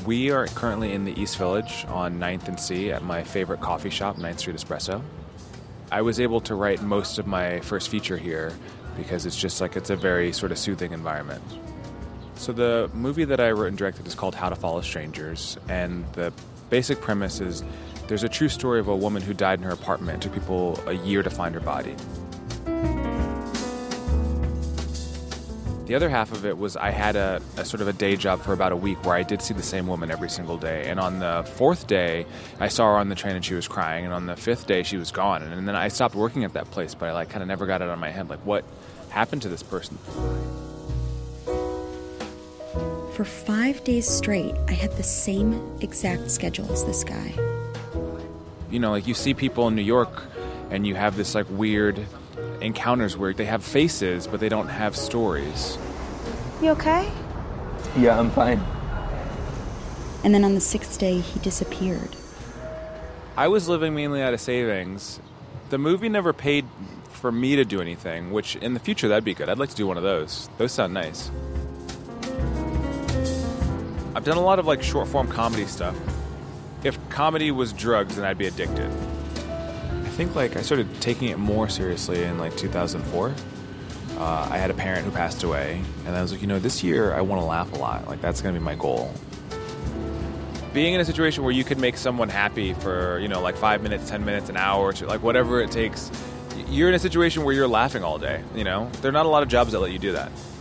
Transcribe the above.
We are currently in the East Village on 9th and C at my favorite coffee shop, 9th Street Espresso. I was able to write most of my first feature here because it's a very sort of soothing environment. So the movie that I wrote and directed is called How to Follow Strangers, and the basic premise is there's a true story of a woman who died in her apartment. It took people a year to find her body. The other half of it was I had a sort of a day job for about a week where I did see the same woman every single day. And on the fourth day, I saw her on the train and she was crying. And on the fifth day, she was gone. And then I stopped working at that place, but I kind of never got it on my head. What happened to this person? For 5 days straight, I had the same exact schedule as this guy. You see people in New York and you have this weird encounters where they have faces, but they don't have stories. You okay? Yeah, I'm fine. And then on the 6th day, he disappeared. I was living mainly out of savings. The movie never paid for me to do anything, which in the future, that'd be good. I'd like to do one of those. Those sound nice. I've done a lot of short-form comedy stuff. If comedy was drugs, then I'd be addicted. I think I started taking it more seriously in 2004. I had a parent who passed away, and I was this year I want to laugh a lot. That's going to be my goal. Being in a situation where you could make someone happy for 5 minutes, 10 minutes, an hour, whatever it takes. You're in a situation where you're laughing all day. There are not a lot of jobs that let you do that.